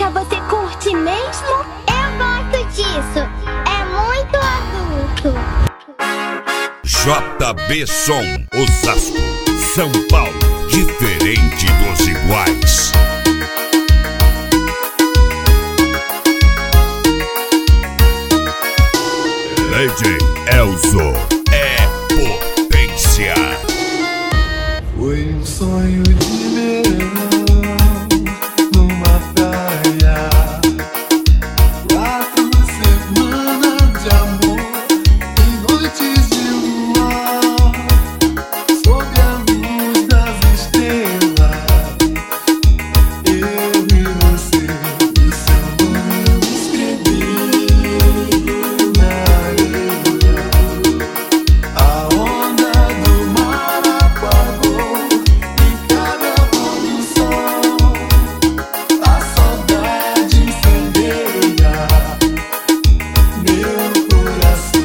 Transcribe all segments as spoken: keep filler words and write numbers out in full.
música você curte mesmo? Eu gosto disso, é muito adulto. J B Som, Osasco, São Paulo, diferente dos iguais. Lady Elzo é potência. Foi um sonho de verão numa praia, quatro semanas de amor e noites de luar, sob a luz das estrelas. Eu e você, o seu nome eu escrevi na areia. A onda do mar apagou em cada pôr do sol, a saudade incendeia meu coração.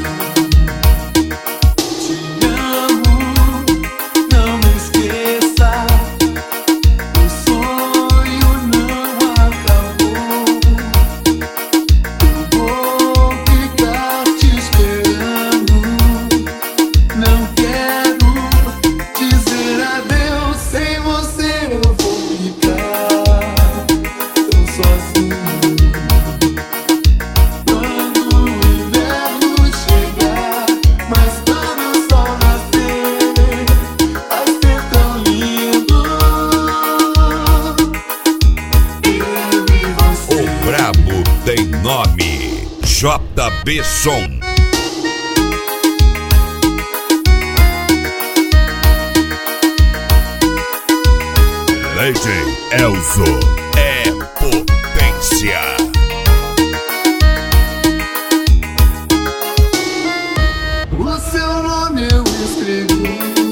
Te amo, não me esqueça, o sonho não acabou. Eu vou ficar te esperando, não quero dizer adeus. Sem você eu vou ficar tão sozinho. Quando o inverno chegar, mas quando o sol nascer, vai ser tão lindo. Eu e você. O brabo tem nome, J B Som. Lady Elzo é potência. O seu nome eu escrevi